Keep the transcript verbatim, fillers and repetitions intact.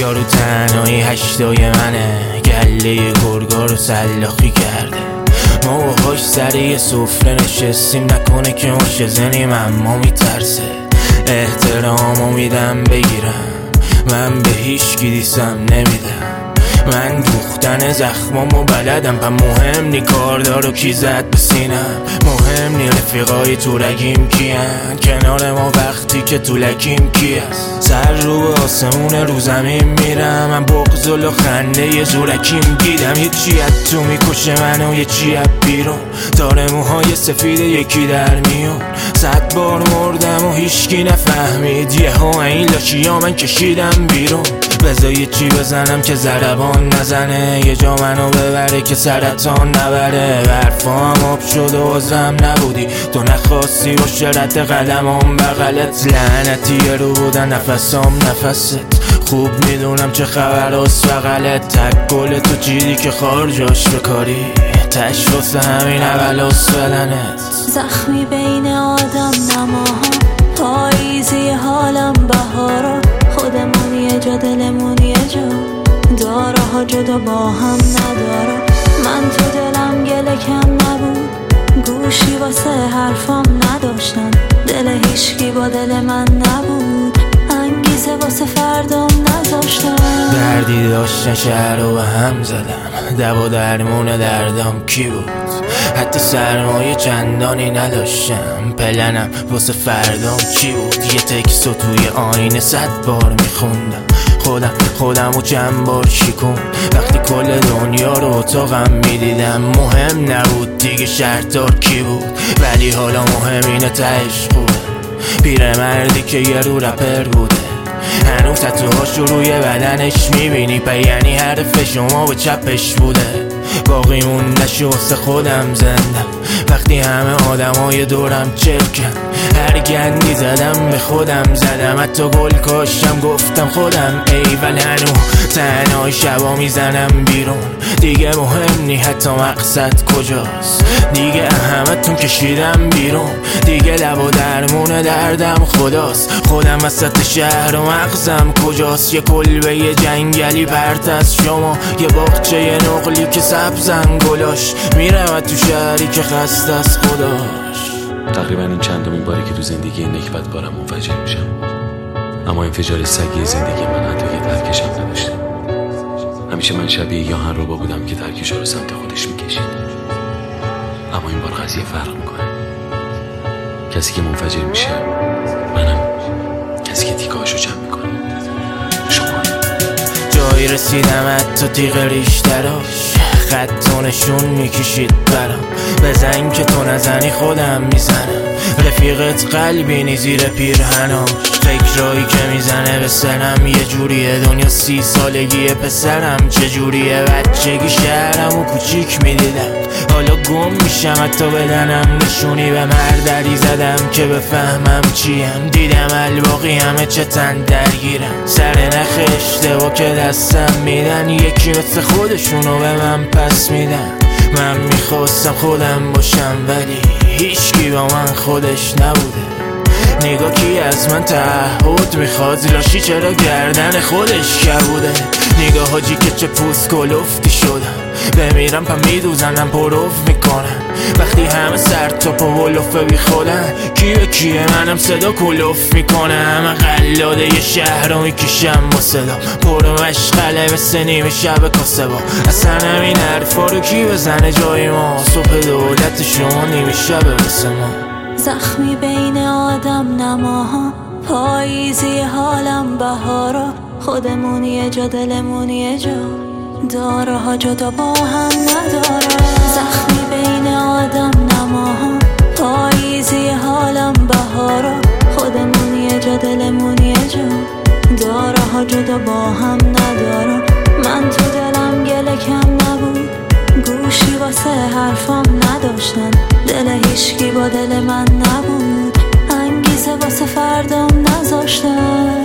یارو تنهایی هشتای منه، گله گرگا رو سلاخی کرده. ما و هاش سر یه سفره نشستیم، نکنه که ما شزنیم اما میترسه. احترامو میدم بگیرم، من به هیچ کی دیسم نمیدم. من دوختن زخمامو بلدم، پا مهم نی کاردارو کی زد به سینم. مهم نی رفیقای تو رگیم کیان، کنار ما وقتی که تو لکیم کی هست. سر رو به آسمون رو زمین میرم، من بغض و خنده یه زورکیم دیدم. یه چی از تو میکشه منو، یه چی از بیرون. داره موهای سفید یکی در میون. صد بار مردم و هیچکی نفهمید، یه ها این لاشی ها من کشیدم بیرون. بذار یه چی بزنم که ضربان نزنه، یه جا منو ببره که سرطان نبره. حرفام آب شد و عذرم نبودی، تو نخواستی باشه رد قدمام بغلت. لعنتی رو بودن نفسام نفست، خوب میدونم چه خبر از بغلت. تک گل تو چیدی که خارجاش بکاری، تش واسه همین اول از بدنت. زخمی بین آدم نماها، پاییزی حالم بهارا. خودمون یه جا دلمون یه جا، داره ها جدا با هم نداره. من تو دلم گله کم نبود، گوشی واسه حرفام نداشتم. دل هیچکی با دل من نبود، انگیزه واسه فردام نذاشتم. دردی داشتن شهر رو به هم زدم، دوا درمون دردم کی بود؟ حتی سرمایه چندانی نداشتم، پلنم واسه فردام چی بود؟ یه تکستو توی آینه صد بار میخوندم، خودم خودم و چند بار شکون. وقتی کل دنیا رو اتاقم میدیدم، مهم نبود دیگه شرطار کی بود. ولی حالا مهم اینه تهش خوبه، پیرمردی که یه رو رپر بوده. هنوز تتوهاش رو روی بدنش میبینی، پا یعنی حرف شما به چپش بوده. باقی موندش واسه خودم زندم، وقتی همه آدمای دورم چرکن. هر گندی زدم به خودم زدم، حتی گل کاشتم گفتم خودم ایول. هنو تنهای شبا میزنم بیرون، دیگه مهم نی حتی مقصد کجاست. دیگه همتون کشیدم بیرون، دیگه لب و درمون دردم خداست. خودم وسط شهر و مغزم کجاست. یه کلبه یه جنگلی پرت از شما، یه باغچه یه نقلی که سبزن گلاش. میرم تو شهری که خسته از خداش. تقریبا این چندمین باری که تو زندگی این نکبت بارم منفجر میشم، اما انفجار سگی زندگی من حتی یه ترکشم نداشته. همیشه من شبیه یا هنربا بودم که ترکشا رو سمت خودش میکشید، اما این بار قضیه فرق میکنه. کسی که منفجر میشه منم، کسی که تیکه‌هاشو جمع میکنه شما. جایی رسیدم حتی تیغ ریشتراش، خط و نشون میکشید برام. بزن که تو نزنی خودم میزنم، رفیقت قلبی نی زیر پیرهناش. فکرایی که میزنه به سرم یه جوریه، دنیا سی سالگی پسرم چجوریه. بچگی شهرم و کوچیک میدیدم، حالا گم میشم حتی بدنم نشونی. به مردری زدم که بفهمم چیم، دیدم الباقی همه چتن درگیرم. سر نخ اشتباه که دستم میدن، یکی مثل خودشونو به من پس میدن. من میخواستم خودم باشم ولی هیچکی با من خودش نبوده. نگاه کی از من تعهد میخواد، لاشی چرا گردن خودش کبوده. نگاه حاجی که چه پوست کلفتی شدم، بمیرم پا میدوزنم پروف میکنم. وقتی همه سر تا پا ولفه بی خودن، کی به کیه منم صدا کلوف میکنم. قلاده یه شهر رو میکشم با صدا، پر مشغله مثل نیمه شب کاسه با. اصلا همین حرفا رو کی بزنه جای ما، صبح دولت شما نیمه شب واسه ما. زخمی بین آدم نماها، پاییزی حالم بهارا. خودمون یه جا دلمون یه جا، داره ها جدا با هم نداره. زخمی بین آدم نماها، پاییزی حالم بهارا. خودمون یه جا دلمون یه جا، داره ها جدا با هم نداره. من تو دلم گله کم نبود، گوشی واسه حرفام نداشتن. دل هیچکی با دل من نبود، انگیزه واسه فردام نذاشتن.